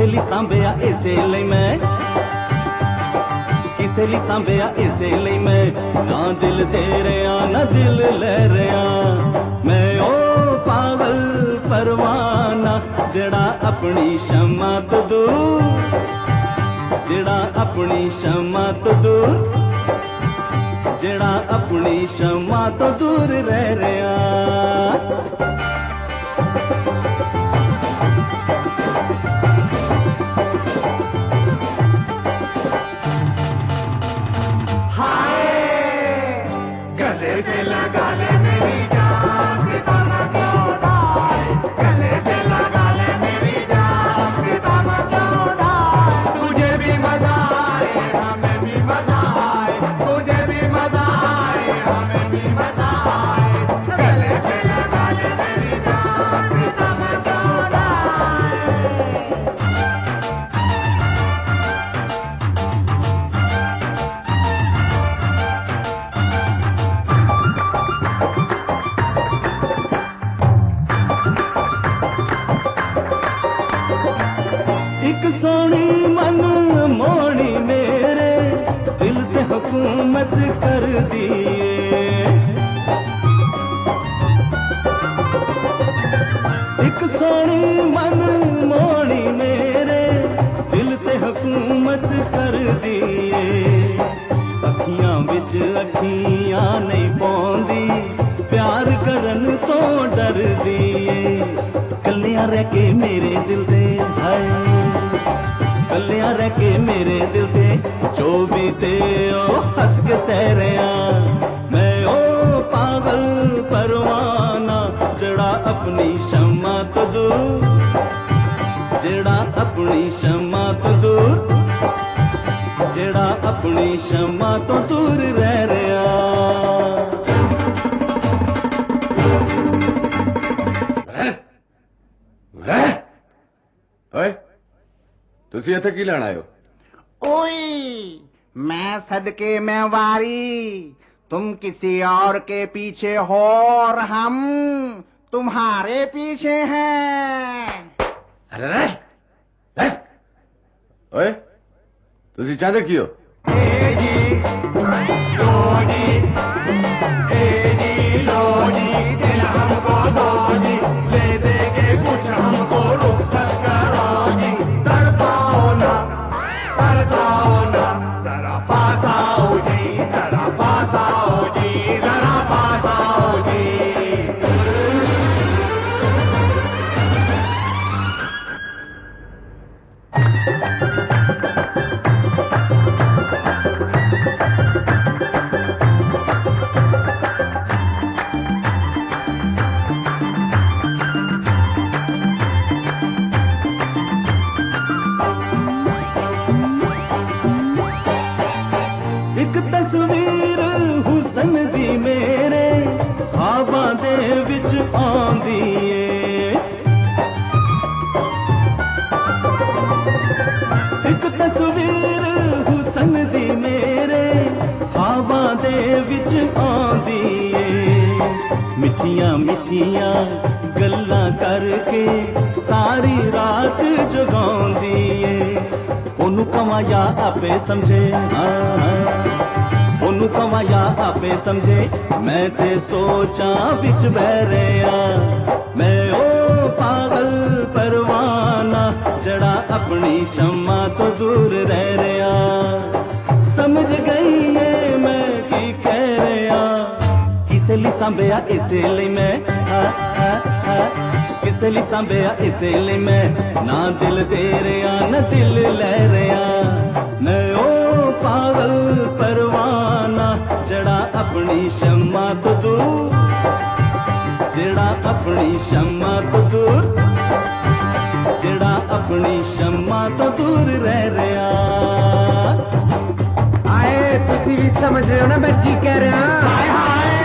ਲਈ ਸਾਂਭਿਆ ਇਸੇ ਲਈ ਮੈਂ, ਕਿਸੇ ਲਈ ਸਾਂਭਿਆ ਇਸੇ ਲਈ ਮੈਂ, ਨਾ ਦਿਲ ਦੇ ਰਿਆ ਨਾ ਦਿਲ ਲੈ ਰਿਆ, ਮੈਂ ਉਹ ਪਾਗਲ ਪਰਵਾਨਾ ਜਿਹੜਾ ਆਪਣੀ ਸ਼ਮਾ ਤੋਂ ਦੂਰ, ਜਿਹੜਾ ਆਪਣੀ ਸ਼ਮਾ ਤੋਂ ਦੂਰ, ਜਿਹੜਾ ਆਪਣੀ ਸ਼ਮਾ ਤੋਂ ਦੂਰ ਰਹਿ ਰਿਹਾ। गले से लगा ले मेरी जान, सितारा क्यों डाले, गले से लगा ले मेरी जान, सितारा क्यों डाले, तुझे भी मजा आए हमें भी मजा आए, तुझे भी मजा आए हमें भी मजा आए, गले से लगा ले मेरी जान, सितारा क्यों डाले। एक सोनी मन मोनी मेरे दिल पे हुकूमत कर दिए, एक सोनी मन मोनी मेरे दिल पे हुकूमत कर दिए, अखियां विच अखियां नहीं पौंदी प्यार करन तो डर दिए, कलियां रह के मेरे दिल दे हाय, कलियां रह के मेरे दिल दे जो भी ते ओ हंस के सह रहा, मैं ओ पागल परवाना जड़ा अपनी शमा तो दूर, जड़ा अपनी शमा तो दूर, जड़ा अपनी शमा तो दूर रह रहा। ओए तुसी इत्थे की लेना आयो? ओए मैं सदके में वारी, तुम किसी और के पीछे हो और हम तुम्हारे पीछे हैं। अरे ओए तुसी चाहते की हो? ए जी लो जी, ए जी लो जी, दिल हमको दो जी, ले दे के कुछ हमको रुखसत करो जी, तड़पाओ ना तरसाओ ना, जरा पास आओ जी, जरा पास आओ जी, जरा पास आओ जी। एक तस्वीर हुसन दी मेरे ख्वाबां दे विच आंदी ए, एक तस्वीर हुसन दी मेरे ख्वाबां दे विच आंदी ए, मिठियां मिठियां गल्लां करके सारी रात जगांदी ए, ओनू कमाया आपे समझे, ओनू कमाया आपे समझे, मैं ते सोचा बिच बह रहा, मैं ओ पागल परवाना जड़ा अपनी शमा तो दूर रह रहा, समझ गई है मैं की कह रहा, किसे लिए सांभया इसे लिए मैं, किसे लिए सांभया इसे लिए मैं, ना दिल दे रहा ना दिल ले रहा, मैं ओ पागल परवाना जड़ा अपनी शमा तो दूर, जड़ा अपनी शमा तो दूर, जड़ा अपनी शमा तो दूर रह रहा। आए तुसी भी समझ रहे हो ना मैं की कह रहा? हाय हाय